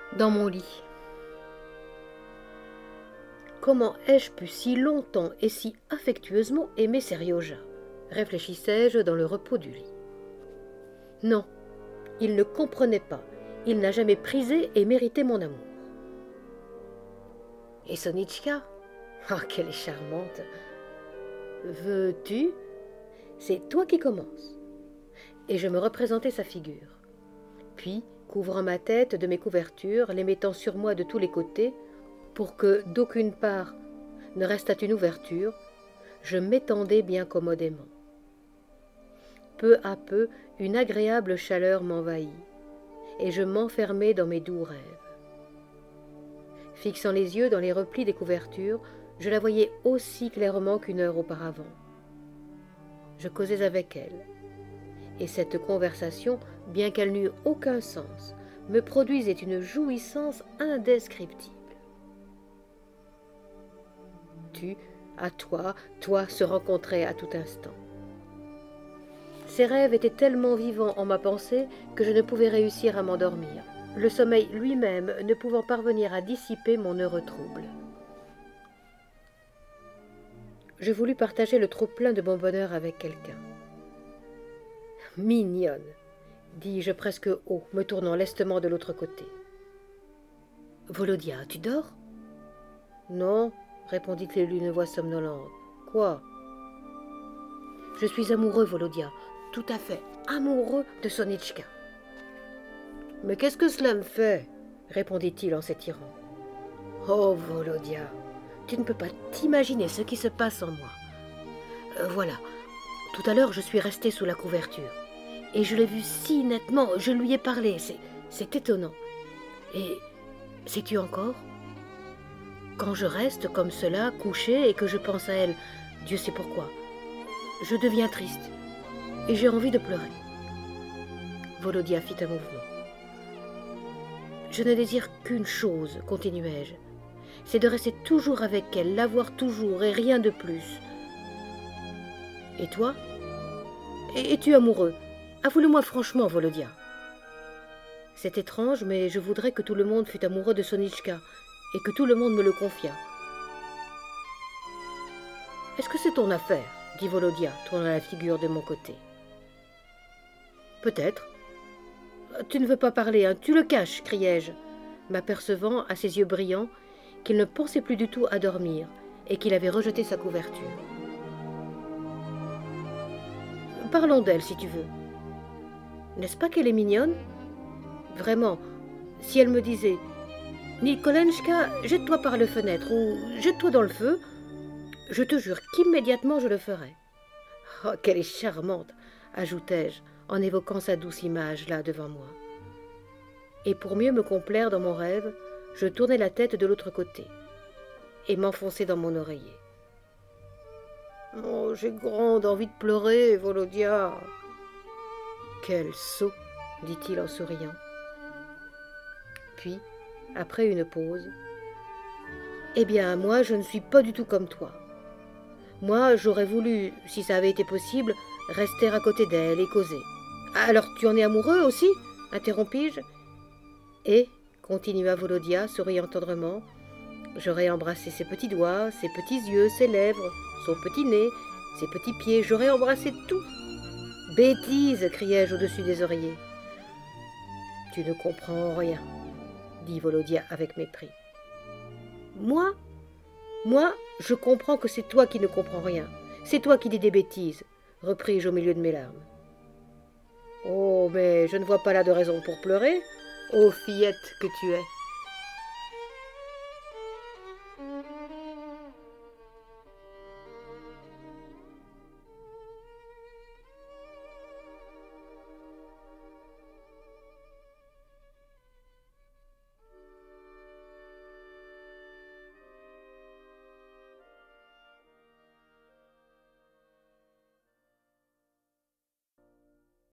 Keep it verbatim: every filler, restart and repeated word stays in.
dans mon lit. Comment ai-je pu si longtemps et si affectueusement aimer Serioja, réfléchissais-je dans le repos du lit. Non, il ne comprenait pas, il n'a jamais prisé et mérité mon amour. Et Sonitchka, ah, oh, qu'elle est charmante. Veux-tu? C'est toi qui commences. Et je me représentais sa figure. Puis, couvrant ma tête de mes couvertures, les mettant sur moi de tous les côtés, pour que d'aucune part ne restât une ouverture, je m'étendais bien commodément. Peu à peu, une agréable chaleur m'envahit, et je m'enfermai dans mes doux rêves. Fixant les yeux dans les replis des couvertures, je la voyais aussi clairement qu'une heure auparavant. Je causais avec elle, et cette conversation, bien qu'elle n'eût aucun sens, me produisait une jouissance indescriptible. Tu, à toi, toi se rencontrais à tout instant. Ces rêves étaient tellement vivants en ma pensée que je ne pouvais réussir à m'endormir, le sommeil lui-même ne pouvant parvenir à dissiper mon heureux trouble. Je voulus partager le trop-plein de mon bonheur avec quelqu'un. « Mignonne !» dis-je presque haut, me tournant lestement de l'autre côté. « Volodia, tu dors ?»« Non, » répondit-il d'une voix somnolente. « Quoi ?»« Je suis amoureux, Volodia, tout à fait amoureux de Sonitchka. »« Mais qu'est-ce que cela me fait ?» répondit-il en s'étirant. « Oh, Volodia, tu ne peux pas t'imaginer ce qui se passe en moi. Euh, voilà, tout à l'heure je suis restée sous la couverture, et je l'ai vue si nettement, je lui ai parlé, c'est, c'est étonnant. Et sais-tu encore ? Quand je reste comme cela, couchée, et que je pense à elle, Dieu sait pourquoi, je deviens triste, et j'ai envie de pleurer. » Volodia fit un mouvement. « Je ne désire qu'une chose, continuai-je, c'est de rester toujours avec elle, la voir toujours, et rien de plus. Et toi ? Es-tu amoureux ? Avoue-le-moi franchement, Volodia. » C'est étrange, mais je voudrais que tout le monde fût amoureux de Sonitchka, et que tout le monde me le confiât. « Est-ce que c'est ton affaire ?» dit Volodia, tournant la figure de mon côté. « Peut-être. »« Tu ne veux pas parler, hein, tu le caches, criai-je, m'apercevant à ses yeux brillants qu'il ne pensait plus du tout à dormir et qu'il avait rejeté sa couverture. « Parlons d'elle, si tu veux. N'est-ce pas qu'elle est mignonne ? Vraiment, si elle me disait « Nikolenchka, jette-toi par la fenêtre » ou « jette-toi dans le feu », je te jure qu'immédiatement je le ferais. « Oh, qu'elle est charmante !» ajoutai-je, en évoquant sa douce image là devant moi. Et pour mieux me complaire dans mon rêve, je tournai la tête de l'autre côté et m'enfonçai dans mon oreiller. « Oh, j'ai grande envie de pleurer, Volodia !»« Quel sot !» dit-il en souriant. Puis, après une pause, « Eh bien, moi, je ne suis pas du tout comme toi. Moi, j'aurais voulu, si ça avait été possible, rester à côté d'elle et causer. »« Alors, tu en es amoureux aussi ?» interrompis-je. Et, continua Volodia, souriant tendrement, j'aurais embrassé ses petits doigts, ses petits yeux, ses lèvres, son petit nez, ses petits pieds, j'aurais embrassé tout. « Bêtise !» criai-je au-dessus des oreillers. « Tu ne comprends rien, » dit Volodia avec mépris. « Moi ? Moi, je comprends que c'est toi qui ne comprends rien. C'est toi qui dis des bêtises, » repris-je au milieu de mes larmes. « Oh, mais je ne vois pas là de raison pour pleurer, ô fillette que tu es. »